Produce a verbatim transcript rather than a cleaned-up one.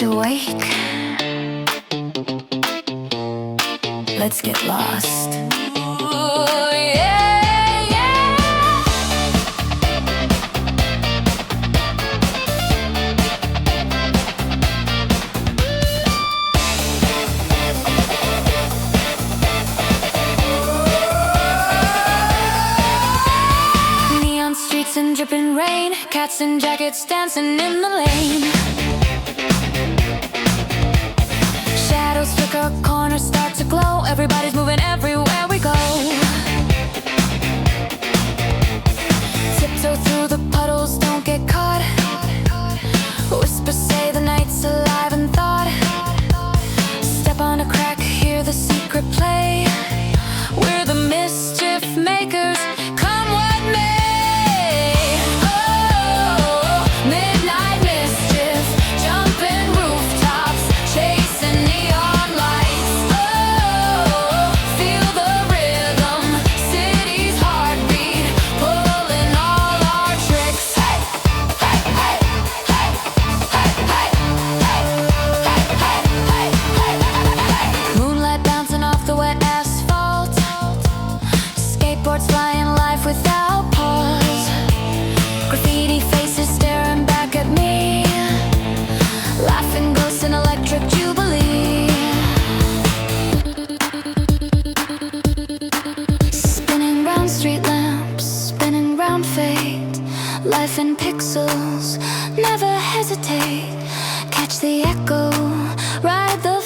awake. Let's get lost. Ooh, yeah, yeah. Neon streets and dripping rain, cats in jackets dancing in the lane. Shadows flicker, corners start to glow. Everybody's moving everywhere we go. Tiptoe through the puddles, don't get caught. Whispers say the night's alive in thought. Step on a crack, hear the secret play. We're the mischief makers, come what may. Oh, midnight mischief, jumping rooftops, chasing neon lights. Oh, feel the rhythm, city's heartbeat, pulling all our tricks. Hey, hey, hey, hey, hey, hey, hey, hey, hey, hey, hey. Moonlight bouncing off the wet asphalt, skateboards flying life without pause. Graffiti faces staring back at me, laughing ghosts in electric jubilee. Spinning round street lamps, spinning round fate. Life in pixels, never hesitate. Catch the echo, ride the